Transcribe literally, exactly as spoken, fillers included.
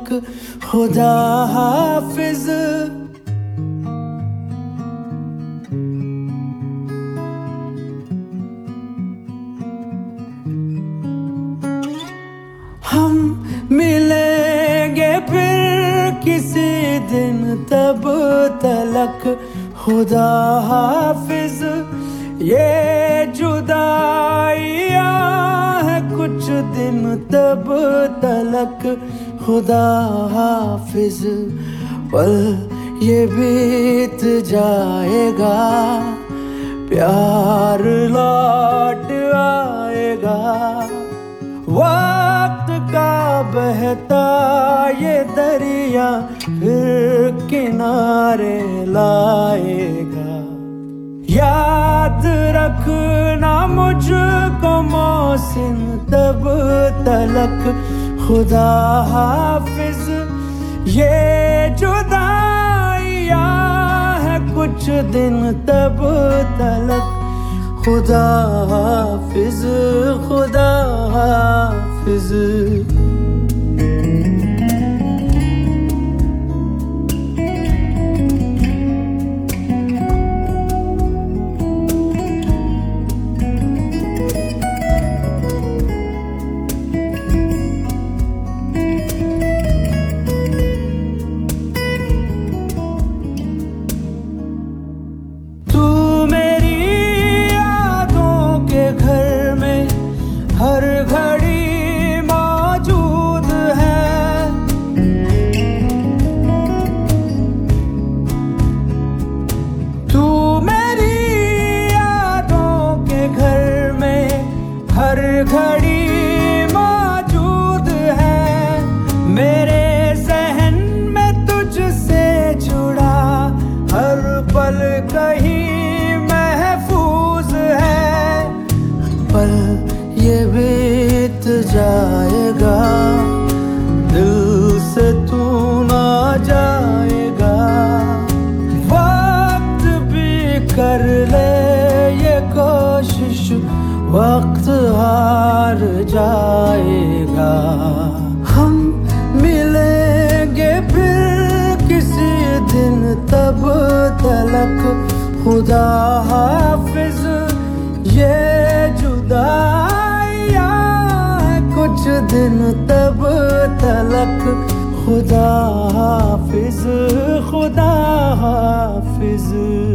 खुदा हाफिज। हम मिलेंगे फिर किसी दिन, तब तलक खुदा हाफिज। ये जुदाइयाँ है कुछ दिन, तब तलक खुदा हाफिज। पल ये बीत जाएगा, प्यार लौट आएगा। वक्त का बहता ये दरिया फिर किनारे लाएगा। याद रखना मुझको मोहसिन, तब तलक खुदा हाफिज। ये जुदाइयाँ है कुछ दिन, तब तलक खुदा हाफिज, खुदा हाफिज। हर घड़ी मौजूद है, तू मेरी यादों के घर में हर घड़ी मौजूद है। मेरे ज़हन में तुझसे जुड़ा हर पल कहीं महफूज है। पल ये बीत जाएगा, दिल से तू ना जाएगा। वक्त भी कर ले ये कोशिश, वक्त हार जाएगा। हम मिलेंगे फिर किसी दिन, तब तलक खुदा हाफिज। ये जुदा कुछ दिन, तब तलक खुदा हाफिज, खुदा हाफिज।